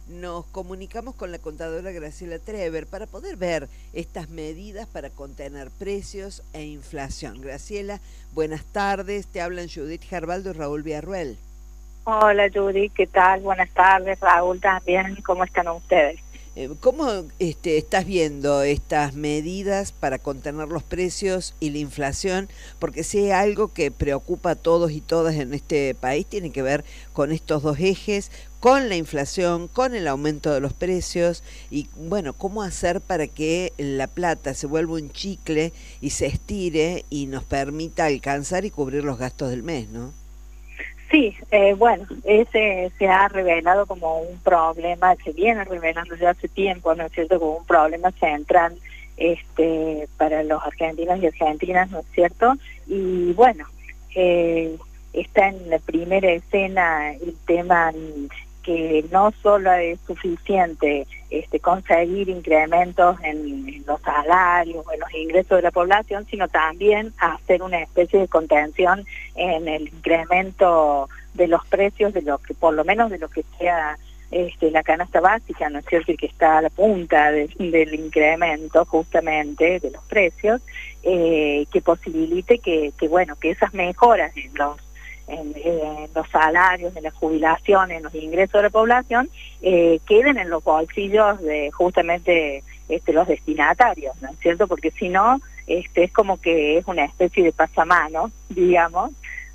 nos comunicamos con la contadora Graciela Trever para poder ver estas medidas para contener precios e inflación. Graciela, buenas tardes. Te hablan Judith Gerbaldo y Raúl Villarruel. Hola Judy, ¿qué tal? Buenas tardes, Raúl también, ¿cómo están ustedes? ¿Cómo estás viendo estas medidas para contener los precios y la inflación? Porque si hay algo que preocupa a todos y todas en este país, tiene que ver con estos dos ejes, con la inflación, con el aumento de los precios y, bueno, cómo hacer para que la plata se vuelva un chicle y se estire y nos permita alcanzar y cubrir los gastos del mes, ¿no? Sí, bueno, ese se ha revelado como un problema, se viene revelando ya hace tiempo, ¿no es cierto?, como un problema central para los argentinos y argentinas, ¿no es cierto? Y bueno, está en la primera escena el tema que no solo es suficiente conseguir incrementos en los salarios o en los ingresos de la población, sino también hacer una especie de contención en el incremento de los precios de lo que, por lo menos de lo que sea la canasta básica, ¿no es cierto?, y que está a la punta del incremento justamente de los precios, que posibilite que esas mejoras en los salarios, en la jubilación, en los ingresos de la población, queden en los bolsillos de justamente los destinatarios, ¿no es cierto? Porque si no, es como que es una especie de pasamano, digamos,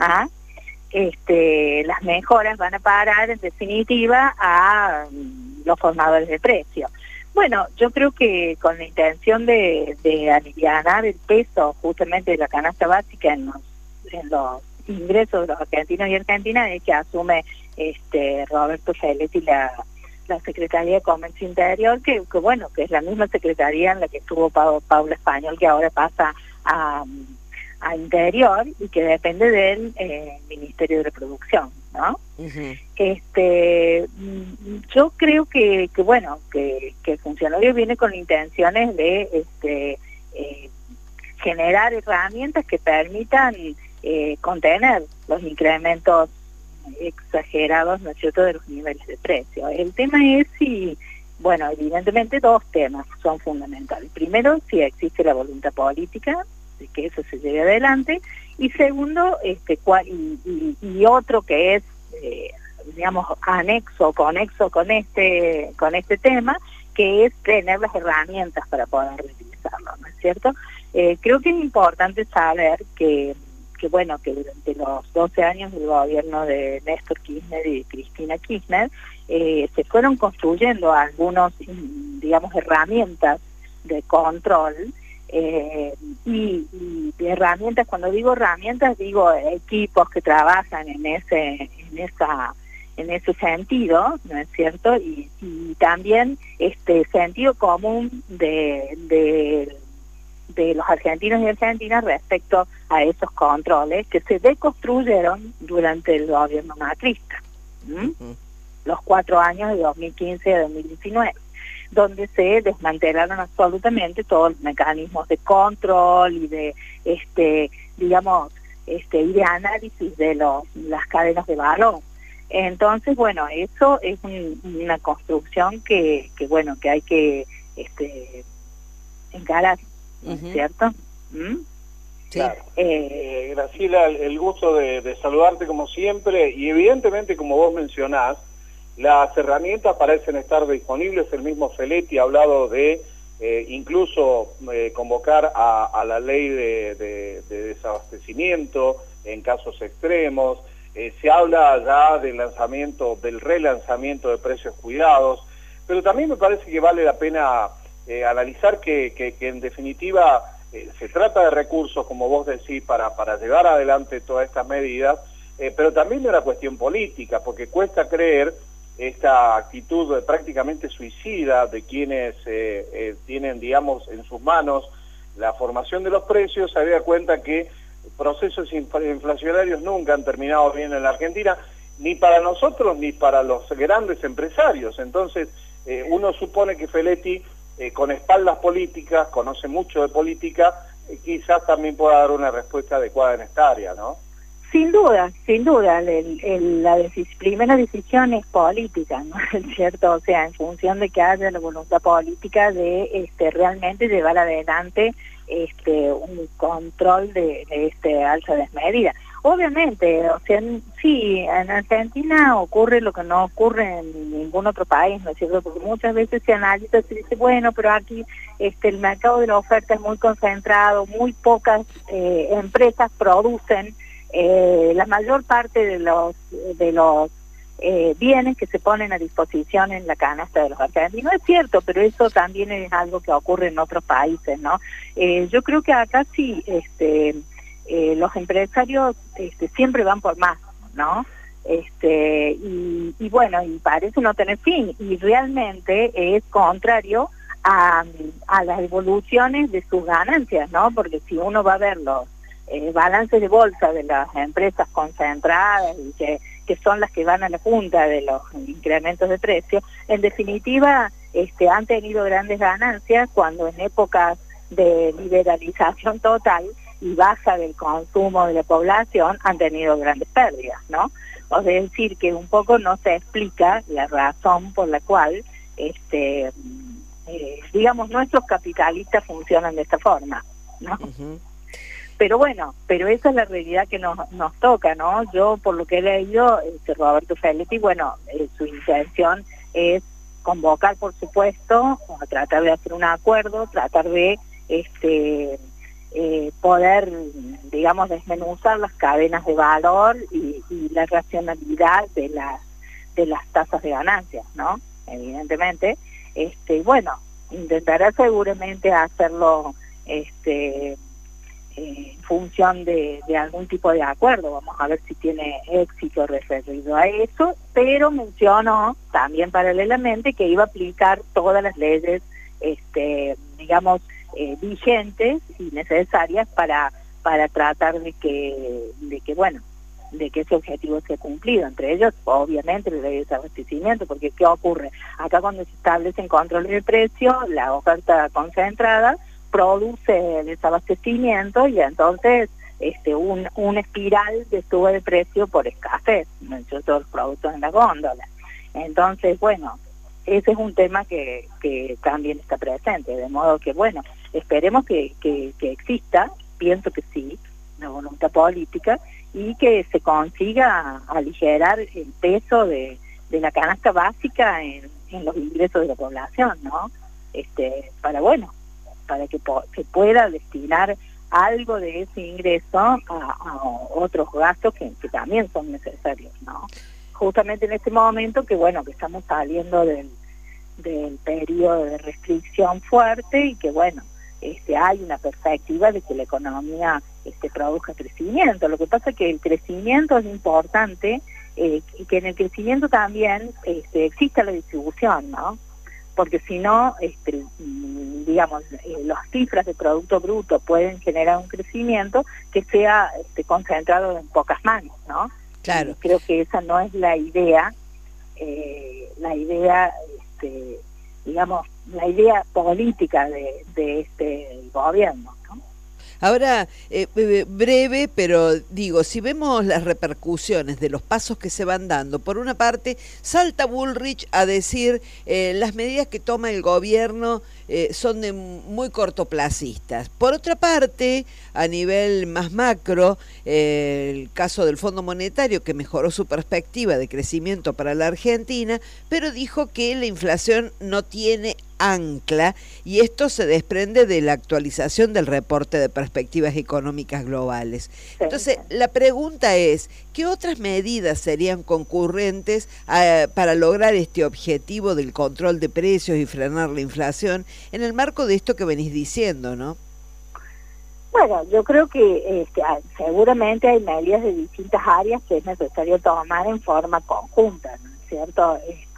las mejoras van a parar en definitiva a los formadores de precios. Bueno, yo creo que con la intención de alivianar el peso justamente de la canasta básica en los ingresos de los argentinos y argentinas, es que asume Roberto Feletti la Secretaría de Comercio Interior, que es la misma secretaría en la que estuvo Paula Español, que ahora pasa a Interior y que depende del Ministerio de Producción, ¿no? Uh-huh. Yo creo que el funcionario viene con intenciones de generar herramientas que permitan contener los incrementos exagerados, ¿no es cierto?, de los niveles de precio. El tema es evidentemente dos temas son fundamentales. Primero, si existe la voluntad política de que eso se lleve adelante, y segundo, y otro que es, conexo con este tema, que es tener las herramientas para poder utilizarlo, ¿no es cierto? Creo que es importante saber que durante los 12 años del gobierno de Néstor Kirchner y Cristina Kirchner se fueron construyendo algunos, herramientas de control y de herramientas. Cuando digo herramientas, digo equipos que trabajan en ese sentido, ¿no es cierto? Y también sentido común de los argentinos y argentinas respecto a esos controles que se deconstruyeron durante el gobierno macrista, los 4 años de 2015 a 2019, donde se desmantelaron absolutamente todos los mecanismos de control y de y de análisis de las cadenas de valor. Entonces, eso es una construcción que hay que encarar, ¿no es cierto? Claro. Graciela, el gusto de saludarte como siempre, y evidentemente, como vos mencionás, las herramientas parecen estar disponibles. El mismo Feletti ha hablado de incluso convocar a la ley de desabastecimiento en casos extremos. Se habla ya del relanzamiento de precios cuidados, pero también me parece que vale la pena analizar que en definitiva se trata de recursos, como vos decís, para llevar adelante todas estas medidas, pero también de una cuestión política, porque cuesta creer esta actitud prácticamente suicida de quienes tienen, digamos, en sus manos la formación de los precios. Se da cuenta que procesos inflacionarios nunca han terminado bien en la Argentina, ni para nosotros ni para los grandes empresarios. Entonces, uno supone que Feletti, con espaldas políticas, conoce mucho de política, quizás también pueda dar una respuesta adecuada en esta área, ¿no? Sin duda, la primera decisión es política, ¿no es cierto? O sea, en función de que haya la voluntad política de realmente llevar adelante un control de alza desmedida. Obviamente, o sea, sí, en Argentina ocurre lo que no ocurre en ningún otro país, ¿no es cierto? Porque muchas veces se analiza, se dice, bueno, pero aquí el mercado de la oferta es muy concentrado, muy pocas empresas producen la mayor parte de los bienes que se ponen a disposición en la canasta de los argentinos. Es cierto, pero eso también es algo que ocurre en otros países, ¿no? Yo creo que acá sí, los empresarios siempre van por más, ¿no? Y bueno, y parece no tener fin, y realmente es contrario a las evoluciones de sus ganancias, ¿no? Porque si uno va a ver los balances de bolsa de las empresas concentradas y que son las que van a la punta de los incrementos de precios, en definitiva han tenido grandes ganancias cuando en épocas de liberalización total y baja del consumo de la población han tenido grandes pérdidas, ¿no? O sea, es decir, que un poco no se explica la razón por la cual digamos, nuestros capitalistas funcionan de esta forma, ¿no? Uh-huh. Pero bueno, esa es la realidad que nos toca, ¿no? Yo, por lo que he leído, Roberto Feletti, bueno, su intención es convocar, por supuesto, a tratar de hacer un acuerdo, tratar de poder, digamos, desmenuzar las cadenas de valor y la racionalidad de las tasas de ganancias, ¿no? Evidentemente, bueno, intentará seguramente hacerlo, en función de algún tipo de acuerdo. Vamos a ver si tiene éxito referido a eso, pero mencionó también paralelamente que iba a aplicar todas las leyes, digamos, vigentes y necesarias para tratar de que ese objetivo sea cumplido. Entre ellos, obviamente, la ley de desabastecimiento, porque ¿qué ocurre? Acá cuando se establecen controles de precio, la oferta concentrada produce desabastecimiento y entonces una espiral de suba de precio por escasez, de todos los productos en la góndola. Entonces, bueno, ese es un tema que también está presente, de modo que, bueno, esperemos que exista, pienso que sí, una voluntad política, y que se consiga aligerar el peso de la canasta básica en los ingresos de la población, ¿no? Para que se pueda destinar algo de ese ingreso a otros gastos que también son necesarios, ¿no? Justamente en este momento que, bueno, que estamos saliendo del periodo de restricción fuerte y que, bueno, hay una perspectiva de que la economía produzca crecimiento. Lo que pasa es que el crecimiento es importante y que en el crecimiento también exista la distribución, ¿no? Porque si no, digamos, las cifras de Producto Bruto pueden generar un crecimiento que sea concentrado en pocas manos, ¿no? Claro. Y creo que esa no es la idea, digamos, la idea política de este gobierno, ¿no? Ahora, breve, pero digo, si vemos las repercusiones de los pasos que se van dando, por una parte, salta Bullrich a decir las medidas que toma el gobierno son de muy cortoplacistas. Por otra parte, a nivel más macro, el caso del Fondo Monetario, que mejoró su perspectiva de crecimiento para la Argentina, pero dijo que la inflación no tiene ancla, y esto se desprende de la actualización del reporte de perspectivas económicas globales. Entonces, la pregunta es, ¿qué otras medidas serían concurrentes para lograr este objetivo del control de precios y frenar la inflación en el marco de esto que venís diciendo, ¿no? Bueno, yo creo que seguramente hay medidas de distintas áreas que es necesario tomar en forma conjunta, ¿no es cierto?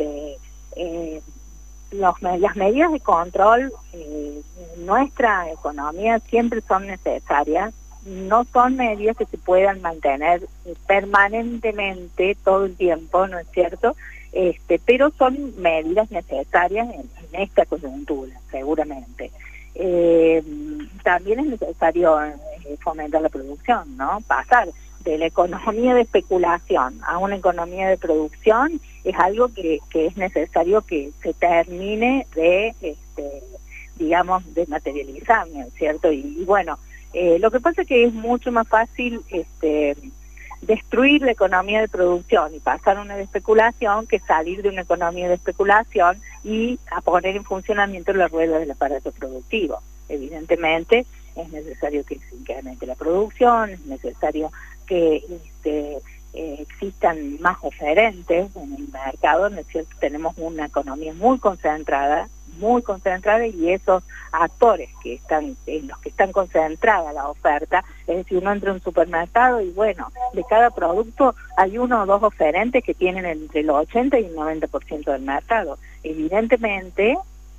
Las medidas de control en nuestra economía siempre son necesarias, no son medidas que se puedan mantener permanentemente todo el tiempo, ¿no es cierto? Pero son medidas necesarias en esta coyuntura, seguramente. También es necesario fomentar la producción, ¿no? Pasar de la economía de especulación a una economía de producción es algo que es necesario que se termine de, digamos, de materializar, ¿no es cierto? Y bueno, lo que pasa es que es mucho más fácil destruir la economía de producción y pasar a una de especulación que salir de una economía de especulación y a poner en funcionamiento la rueda del aparato productivo. Evidentemente es necesario que se incremente la producción, es necesario que existan más oferentes en el mercado, ¿no es cierto? Tenemos una economía muy concentrada, y esos actores que están, en los que están concentrada la oferta, es decir, uno entra a un supermercado y bueno, de cada producto hay uno o dos oferentes que tienen entre el 80 y el 90% del mercado. Evidentemente,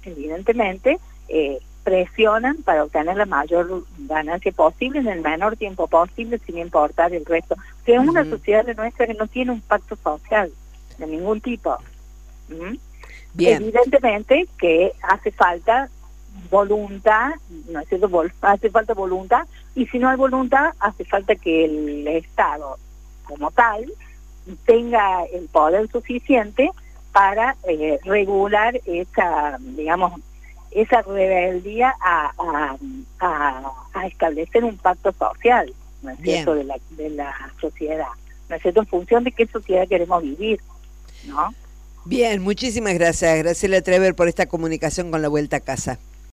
presionan para obtener la mayor ganancia posible en el menor tiempo posible, sin importar el resto. Que es una sociedad nuestra que no tiene un pacto social de ningún tipo. Bien. Evidentemente que hace falta voluntad, ¿no es cierto? Hace falta voluntad, y si no hay voluntad, hace falta que el Estado, como tal, tenga el poder suficiente para regular esa, digamos, esa rebeldía a establecer un pacto social, ¿no es cierto?, de la sociedad, ¿no es cierto?, en función de qué sociedad queremos vivir, ¿no? Bien, muchísimas gracias, Graciela Trever, por esta comunicación con La Vuelta a Casa.